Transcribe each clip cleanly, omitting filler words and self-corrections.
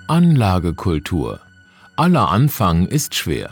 Anlagekultur. Aller Anfang ist schwer.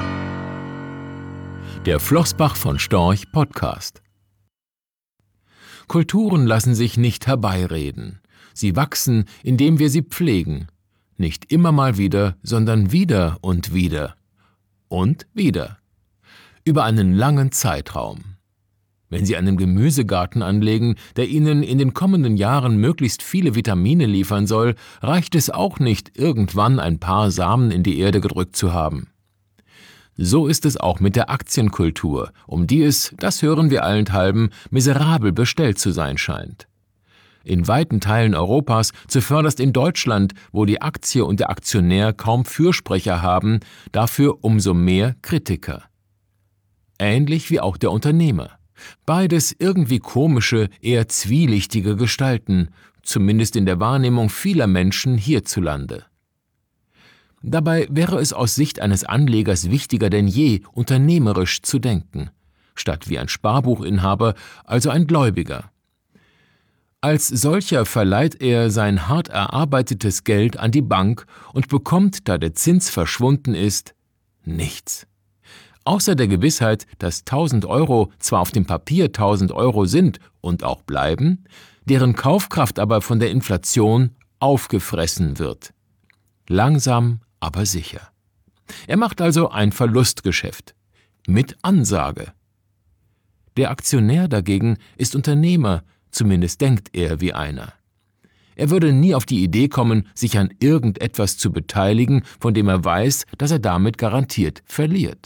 Der Flossbach von Storch Podcast. Kulturen lassen sich nicht herbeireden. Sie wachsen, indem wir sie pflegen. Nicht immer mal wieder, sondern wieder und wieder. Und wieder. Über einen langen Zeitraum. Wenn Sie einen Gemüsegarten anlegen, der Ihnen in den kommenden Jahren möglichst viele Vitamine liefern soll, reicht es auch nicht, irgendwann ein paar Samen in die Erde gedrückt zu haben. So ist es auch mit der Aktienkultur, um die es, das hören wir allenthalben, miserabel bestellt zu sein scheint. In weiten Teilen Europas, zuvörderst in Deutschland, wo die Aktie und der Aktionär kaum Fürsprecher haben, dafür umso mehr Kritiker. Ähnlich wie auch der Unternehmer. Beides irgendwie komische, eher zwielichtige Gestalten, zumindest in der Wahrnehmung vieler Menschen hierzulande. Dabei wäre es aus Sicht eines Anlegers wichtiger denn je, unternehmerisch zu denken, statt wie ein Sparbuchinhaber, also ein Gläubiger. Als solcher verleiht er sein hart erarbeitetes Geld an die Bank und bekommt, da der Zins verschwunden ist, nichts. Außer der Gewissheit, dass 1.000 Euro zwar auf dem Papier 1.000 Euro sind und auch bleiben, deren Kaufkraft aber von der Inflation aufgefressen wird. Langsam, aber sicher. Er macht also ein Verlustgeschäft. Mit Ansage. Der Aktionär dagegen ist Unternehmer, zumindest denkt er wie einer. Er würde nie auf die Idee kommen, sich an irgendetwas zu beteiligen, von dem er weiß, dass er damit garantiert verliert.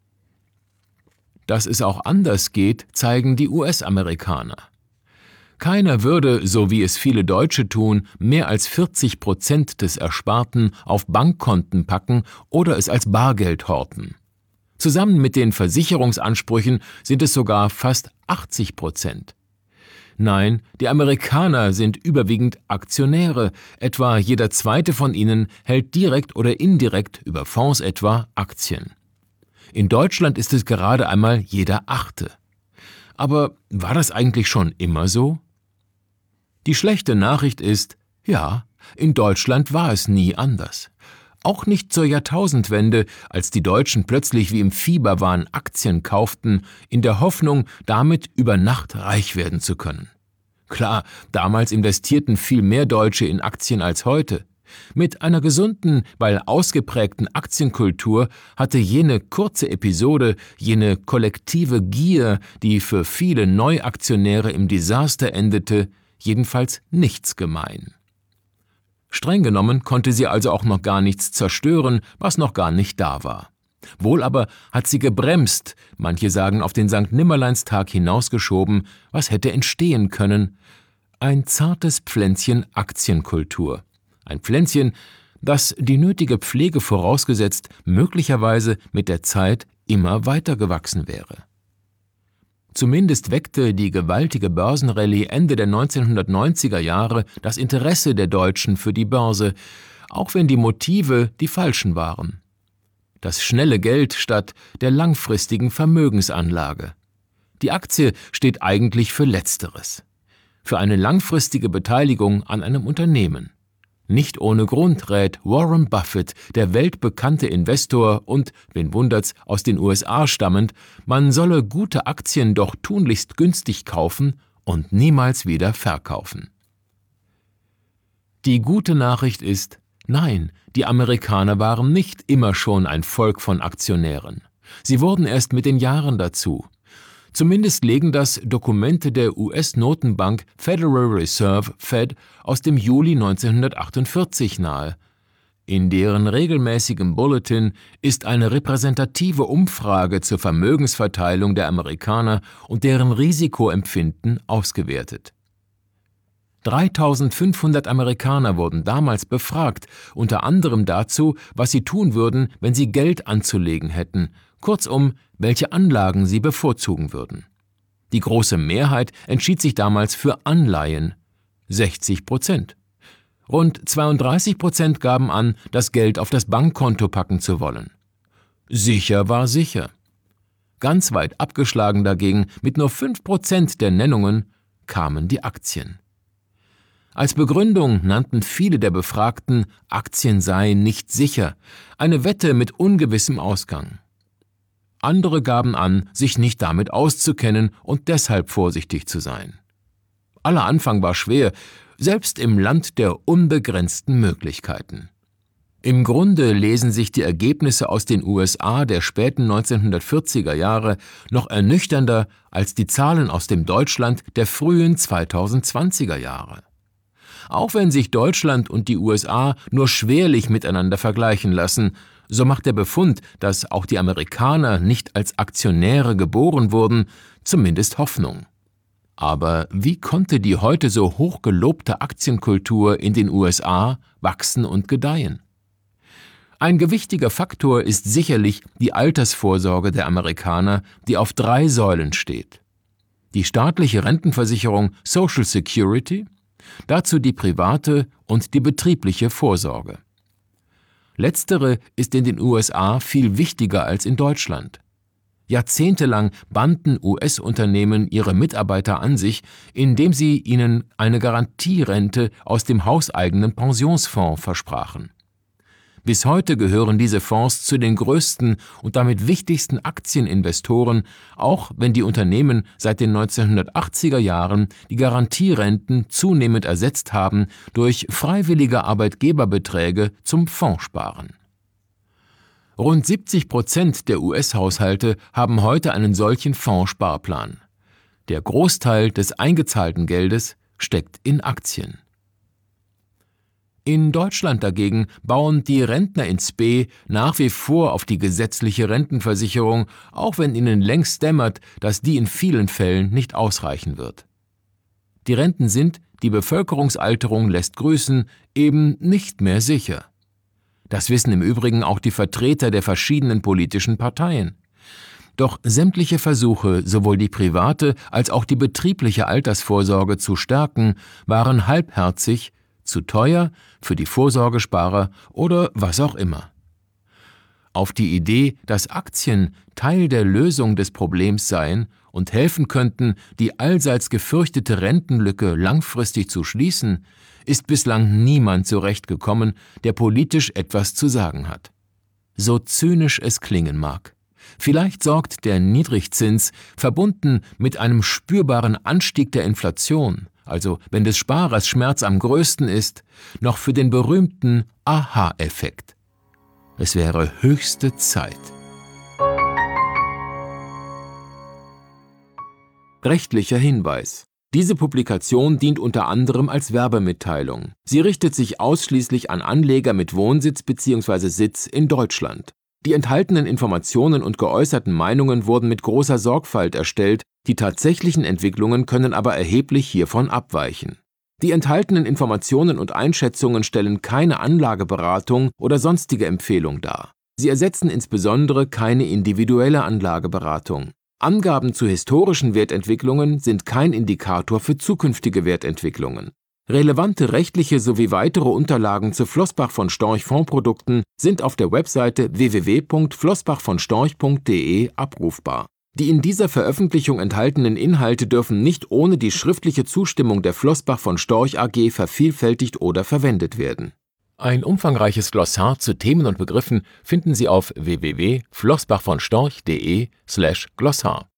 Dass es auch anders geht, zeigen die US-Amerikaner. Keiner würde, so wie es viele Deutsche tun, mehr als 40% des Ersparten auf Bankkonten packen oder es als Bargeld horten. Zusammen mit den Versicherungsansprüchen sind es sogar fast 80%. Nein, die Amerikaner sind überwiegend Aktionäre, etwa jeder zweite von ihnen hält direkt oder indirekt über Fonds etwa Aktien. In Deutschland ist es gerade einmal jeder Achte. Aber war das eigentlich schon immer so? Die schlechte Nachricht ist, ja, in Deutschland war es nie anders. Auch nicht zur Jahrtausendwende, als die Deutschen plötzlich wie im Fieberwahn Aktien kauften, in der Hoffnung, damit über Nacht reich werden zu können. Klar, damals investierten viel mehr Deutsche in Aktien als heute. Mit einer gesunden, weil ausgeprägten Aktienkultur hatte jene kurze Episode, jene kollektive Gier, die für viele Neuaktionäre im Desaster endete, jedenfalls nichts gemein. Streng genommen konnte sie also auch noch gar nichts zerstören, was noch gar nicht da war. Wohl aber hat sie gebremst, manche sagen auf den Sankt-Nimmerleins-Tag hinausgeschoben, was hätte entstehen können? Ein zartes Pflänzchen Aktienkultur. Ein Pflänzchen, das, die nötige Pflege vorausgesetzt, möglicherweise mit der Zeit immer weiter gewachsen wäre. Zumindest weckte die gewaltige Börsenrallye Ende der 1990er Jahre das Interesse der Deutschen für die Börse, auch wenn die Motive die falschen waren. Das schnelle Geld statt der langfristigen Vermögensanlage. Die Aktie steht eigentlich für Letzteres. Für eine langfristige Beteiligung an einem Unternehmen. Nicht ohne Grund rät Warren Buffett, der weltbekannte Investor und, wen wundert's, aus den USA stammend, man solle gute Aktien doch tunlichst günstig kaufen und niemals wieder verkaufen. Die gute Nachricht ist, nein, die Amerikaner waren nicht immer schon ein Volk von Aktionären. Sie wurden erst mit den Jahren dazu. Zumindest legen das Dokumente der US-Notenbank Federal Reserve Fed aus dem Juli 1948 nahe. In deren regelmäßigem Bulletin ist eine repräsentative Umfrage zur Vermögensverteilung der Amerikaner und deren Risikoempfinden ausgewertet. 3.500 Amerikaner wurden damals befragt, unter anderem dazu, was sie tun würden, wenn sie Geld anzulegen hätten, kurzum, welche Anlagen sie bevorzugen würden. Die große Mehrheit entschied sich damals für Anleihen, 60%. Rund 32% gaben an, das Geld auf das Bankkonto packen zu wollen. Sicher war sicher. Ganz weit abgeschlagen dagegen, mit nur 5% der Nennungen, kamen die Aktien. Als Begründung nannten viele der Befragten, Aktien seien nicht sicher, eine Wette mit ungewissem Ausgang. Andere gaben an, sich nicht damit auszukennen und deshalb vorsichtig zu sein. Aller Anfang war schwer, selbst im Land der unbegrenzten Möglichkeiten. Im Grunde lesen sich die Ergebnisse aus den USA der späten 1940er Jahre noch ernüchternder als die Zahlen aus dem Deutschland der frühen 2020er Jahre. Auch wenn sich Deutschland und die USA nur schwerlich miteinander vergleichen lassen, so macht der Befund, dass auch die Amerikaner nicht als Aktionäre geboren wurden, zumindest Hoffnung. Aber wie konnte die heute so hoch gelobte Aktienkultur in den USA wachsen und gedeihen? Ein gewichtiger Faktor ist sicherlich die Altersvorsorge der Amerikaner, die auf 3 Säulen steht. Die staatliche Rentenversicherung Social Security, dazu die private und die betriebliche Vorsorge. Letztere ist in den USA viel wichtiger als in Deutschland. Jahrzehntelang banden US-Unternehmen ihre Mitarbeiter an sich, indem sie ihnen eine Garantierente aus dem hauseigenen Pensionsfonds versprachen. Bis heute gehören diese Fonds zu den größten und damit wichtigsten Aktieninvestoren, auch wenn die Unternehmen seit den 1980er Jahren die Garantierenten zunehmend ersetzt haben durch freiwillige Arbeitgeberbeträge zum Fondssparen. Rund 70% der US-Haushalte haben heute einen solchen Fondssparplan. Der Großteil des eingezahlten Geldes steckt in Aktien. In Deutschland dagegen bauen die Rentner in Spe nach wie vor auf die gesetzliche Rentenversicherung, auch wenn ihnen längst dämmert, dass die in vielen Fällen nicht ausreichen wird. Die Renten sind, die Bevölkerungsalterung lässt grüßen, eben nicht mehr sicher. Das wissen im Übrigen auch die Vertreter der verschiedenen politischen Parteien. Doch sämtliche Versuche, sowohl die private als auch die betriebliche Altersvorsorge zu stärken, waren halbherzig, zu teuer für die Vorsorgesparer oder was auch immer. Auf die Idee, dass Aktien Teil der Lösung des Problems seien und helfen könnten, die allseits gefürchtete Rentenlücke langfristig zu schließen, ist bislang niemand zurechtgekommen, der politisch etwas zu sagen hat. So zynisch es klingen mag. Vielleicht sorgt der Niedrigzins, verbunden mit einem spürbaren Anstieg der Inflation, also wenn des Sparers Schmerz am größten ist, noch für den berühmten Aha-Effekt. Es wäre höchste Zeit. Rechtlicher Hinweis. Diese Publikation dient unter anderem als Werbemitteilung. Sie richtet sich ausschließlich an Anleger mit Wohnsitz bzw. Sitz in Deutschland. Die enthaltenen Informationen und geäußerten Meinungen wurden mit großer Sorgfalt erstellt, die tatsächlichen Entwicklungen können aber erheblich hiervon abweichen. Die enthaltenen Informationen und Einschätzungen stellen keine Anlageberatung oder sonstige Empfehlung dar. Sie ersetzen insbesondere keine individuelle Anlageberatung. Angaben zu historischen Wertentwicklungen sind kein Indikator für zukünftige Wertentwicklungen. Relevante rechtliche sowie weitere Unterlagen zu Flossbach von Storch Fondsprodukten sind auf der Webseite www.flossbachvonstorch.de abrufbar. Die in dieser Veröffentlichung enthaltenen Inhalte dürfen nicht ohne die schriftliche Zustimmung der Flossbach von Storch AG vervielfältigt oder verwendet werden. Ein umfangreiches Glossar zu Themen und Begriffen finden Sie auf www.flossbachvonstorch.de/Glossar.